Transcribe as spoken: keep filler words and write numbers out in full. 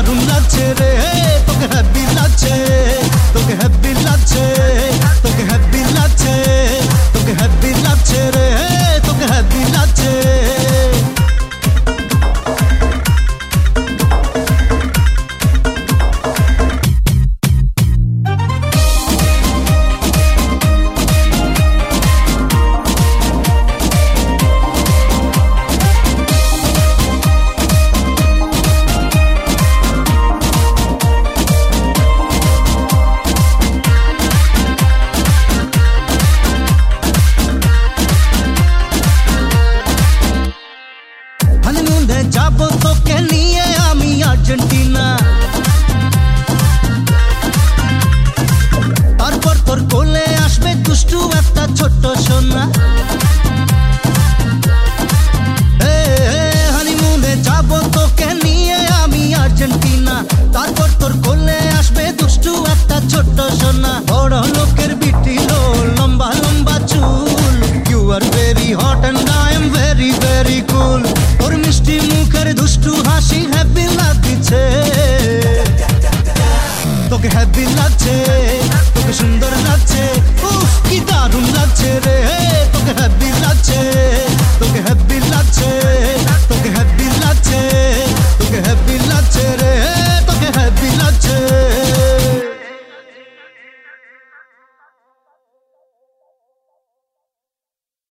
দারুণ লাগছে রে, তোকে হ্যাপি লাগছে, তোকে হ্যাপি লাগছে, তোকে হ্যাপি লাগছে, তোকে হ্যাপি লাগছে রে, তোকে হ্যাপি লাগছে। হানিমুনে যাব তোকে নিয়ে আমি আর্জেন্টিনা, তারপর তোর কোলে আসবে দুষ্টু একটা ছোট্ট সোনা। হানিমুনে যাব তোকে নিয়ে আমি আর্জেন্টিনা, তারপর তোর কোলে আসবে দুষ্টু একটা ছোট্ট সোনা। বড় লোকের বিটি লো, লম্বা লম্বা চুল, you are very hot and I am very very cool. তোর মিষ্টি মুখের দুষ্টু হাসি হ্যাপি লাগছে, তোকে হ্যাপি লাগছে, তোকে সুন্দর লাগছে, উফ কি দারুণ লাগছে রে।